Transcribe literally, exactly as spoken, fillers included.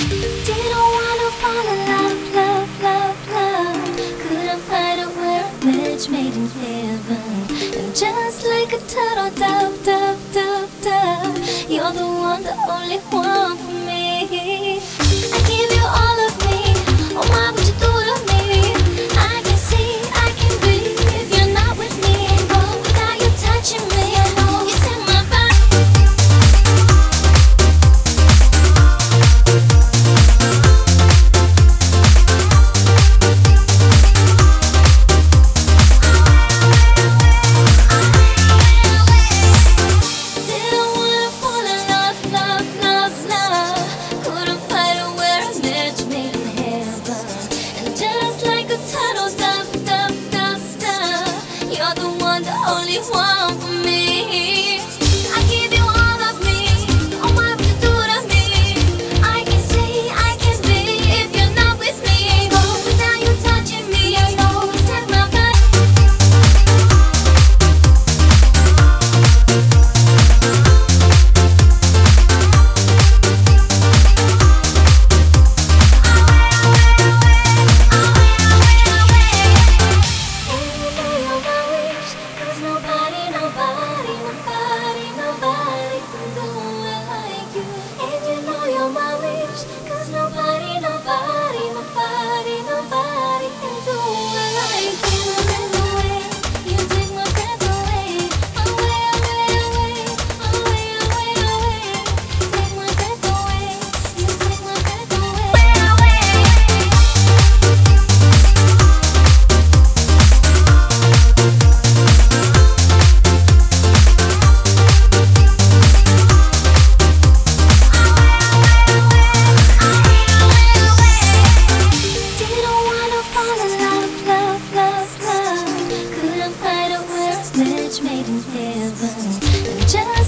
Didn't wanna fall in love, love, love, love. Couldn't find a where a match made in heaven. And just like a turtle dove, dove, dove, dove, you're the one, the only one for me. I give you all of me. Oh, why would you do it to me? I can see, I can breathe if you're not with me. Oh, without you touching me, I know you set my body. Only one for me. I give you all of me. Oh, why would you do it to me? I can see, I can be if you're not with me. Oh, without you touching me, I know you set my body. Nobody, nobody, nobody, nobody can do it like you. And you know you're my wish, 'cause nobody, nobody, nobody, nobody can do it like you. And the way you take my breath away, away, away, away, away, away, away. Take my breath away, you take my breath away, away. Made in heaven. And just